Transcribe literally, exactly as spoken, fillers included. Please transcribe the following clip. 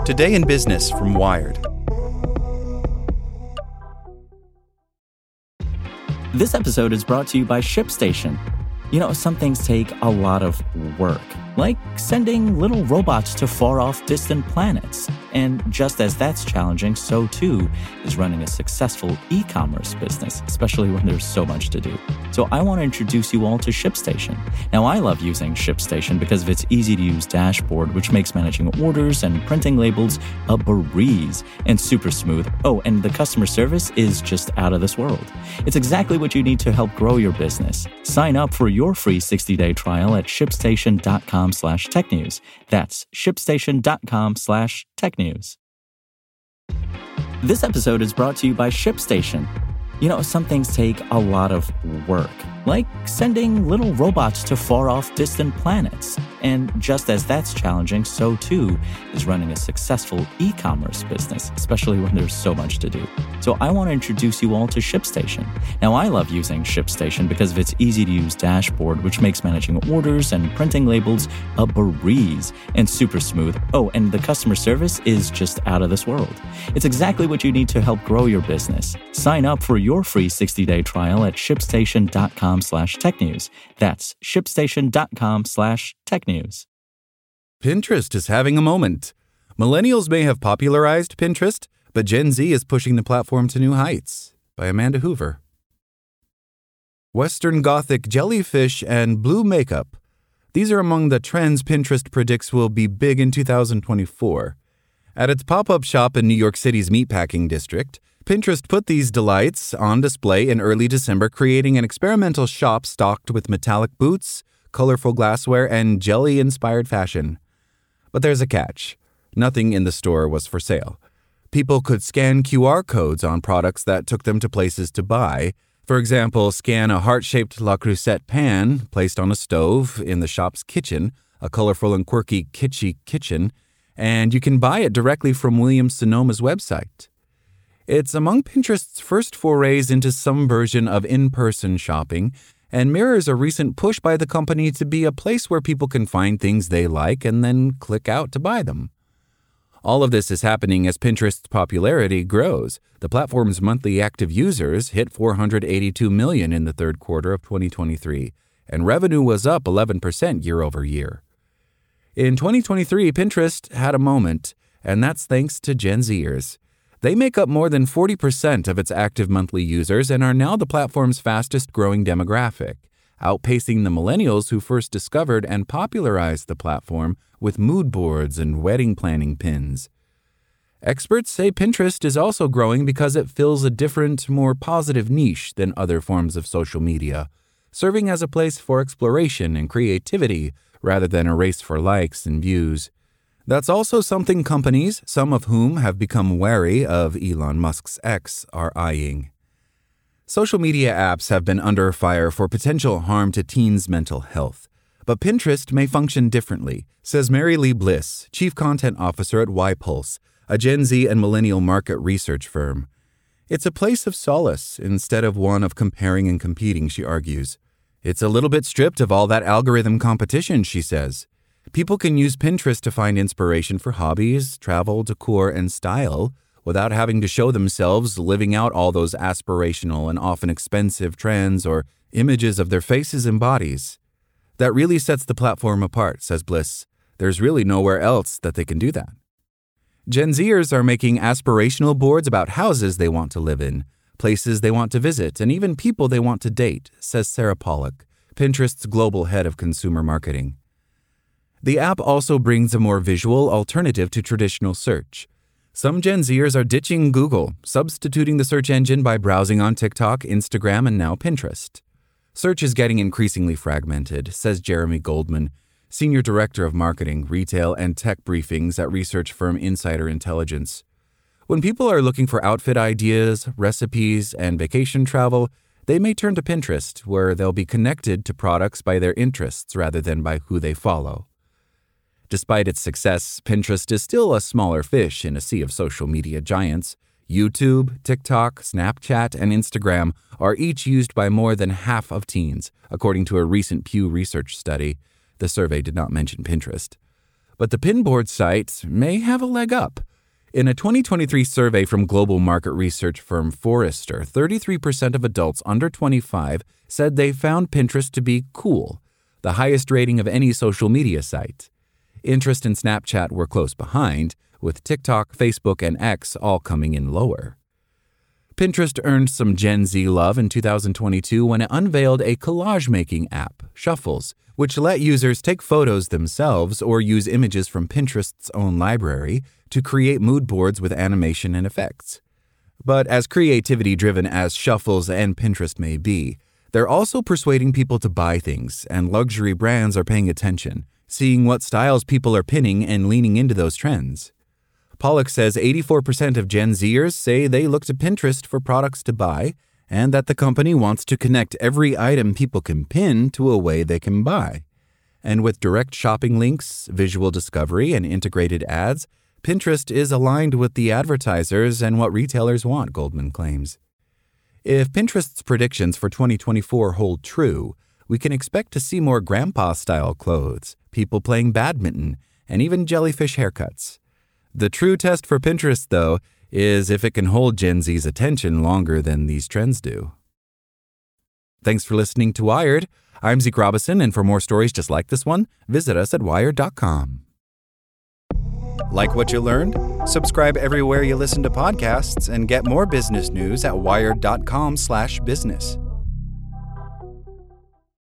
Today in Business from Wired. This episode is brought to you by ShipStation. You know, some things take a lot of work, like sending little robots to far-off distant planets. And just as that's challenging, so too is running a successful e-commerce business, especially when there's so much to do. So I want to introduce you all to ShipStation. Now, I love using ShipStation because of its easy-to-use dashboard, which makes managing orders and printing labels a breeze and super smooth. Oh, and the customer service is just out of this world. It's exactly what you need to help grow your business. Sign up for your free sixty-day trial at shipstation.com slash tech news. That's shipstation.com slash tech news. This episode is brought to you by ShipStation. You know, some things take a lot of work, like sending little robots to far-off distant planets. And just as that's challenging, so too is running a successful e-commerce business, especially when there's so much to do. So I want to introduce you all to ShipStation. Now, I love using ShipStation because of its easy-to-use dashboard, which makes managing orders and printing labels a breeze and super smooth. Oh, and the customer service is just out of this world. It's exactly what you need to help grow your business. Sign up for your free sixty-day trial at shipstation.com slash tech news. That's shipstation.com slash tech news. Pinterest is having a moment. Millennials may have popularized Pinterest, but Gen Z is pushing the platform to new heights. By Amanda Hoover. Western Gothic jellyfish and blue makeup. These are among the trends Pinterest predicts will be big in two thousand twenty-four. At its pop-up shop in New York City's Meatpacking District, Pinterest put these delights on display in early December, creating an experimental shop stocked with metallic boots, colorful glassware, and jelly-inspired fashion. But there's a catch. Nothing in the store was for sale. People could scan Q R codes on products that took them to places to buy. For example, scan a heart-shaped Le Creuset pan placed on a stove in the shop's kitchen, a colorful and quirky kitschy kitchen, and you can buy it directly from Williams-Sonoma's website. It's among Pinterest's first forays into some version of in-person shopping and mirrors a recent push by the company to be a place where people can find things they like and then click out to buy them. All of this is happening as Pinterest's popularity grows. The platform's monthly active users hit four hundred eighty-two million in the third quarter of twenty twenty-three, and revenue was up eleven percent year over year. In twenty twenty-three, Pinterest had a moment, and that's thanks to Gen Zers. They make up more than forty percent of its active monthly users and are now the platform's fastest-growing demographic, outpacing the millennials who first discovered and popularized the platform with mood boards and wedding planning pins. Experts say Pinterest is also growing because it fills a different, more positive niche than other forms of social media, serving as a place for exploration and creativity rather than a race for likes and views. That's also something companies, some of whom have become wary of Elon Musk's X, are eyeing. Social media apps have been under fire for potential harm to teens' mental health. But Pinterest may function differently, says Mary Lee Bliss, Chief Content Officer at YPulse, a Gen Z and millennial market research firm. It's a place of solace instead of one of comparing and competing, she argues. It's a little bit stripped of all that algorithm competition, she says. People can use Pinterest to find inspiration for hobbies, travel, decor, and style without having to show themselves living out all those aspirational and often expensive trends or images of their faces and bodies. That really sets the platform apart, says Bliss. There's really nowhere else that they can do that. Gen Zers are making aspirational boards about houses they want to live in, places they want to visit, and even people they want to date, says Sarah Pollock, Pinterest's global head of consumer marketing. The app also brings a more visual alternative to traditional search. Some Gen Zers are ditching Google, substituting the search engine by browsing on TikTok, Instagram, and now Pinterest. Search is getting increasingly fragmented, says Jeremy Goldman, Senior Director of Marketing, Retail, and Tech Briefings at research firm Insider Intelligence. When people are looking for outfit ideas, recipes, and vacation travel, they may turn to Pinterest, where they'll be connected to products by their interests rather than by who they follow. Despite its success, Pinterest is still a smaller fish in a sea of social media giants. YouTube, TikTok, Snapchat, and Instagram are each used by more than half of teens, according to a recent Pew Research study. The survey did not mention Pinterest. But the Pinboard site may have a leg up. In a twenty twenty-three survey from global market research firm Forrester, thirty-three percent of adults under twenty-five said they found Pinterest to be cool, the highest rating of any social media site. Interest and Snapchat were close behind, with TikTok, Facebook, and X all coming in lower. Pinterest earned some Gen Z love in two thousand twenty-two when it unveiled a collage-making app, Shuffles, which let users take photos themselves or use images from Pinterest's own library to create mood boards with animation and effects. But as creativity-driven as Shuffles and Pinterest may be, they're also persuading people to buy things, and luxury brands are paying attention, seeing what styles people are pinning and leaning into those trends. Pollock says eighty-four percent of Gen Zers say they look to Pinterest for products to buy, and that the company wants to connect every item people can pin to a way they can buy. And with direct shopping links, visual discovery, and integrated ads, Pinterest is aligned with the advertisers and what retailers want, Goldman claims. If Pinterest's predictions for twenty twenty-four hold true, we can expect to see more grandpa-style clothes, people playing badminton, and even jellyfish haircuts. The true test for Pinterest, though, is if it can hold Gen Z's attention longer than these trends do. Thanks for listening to Wired. I'm Zeke Robison, and for more stories just like this one, visit us at wired dot com. Like what you learned? Subscribe everywhere you listen to podcasts and get more business news at wired dot com slash business.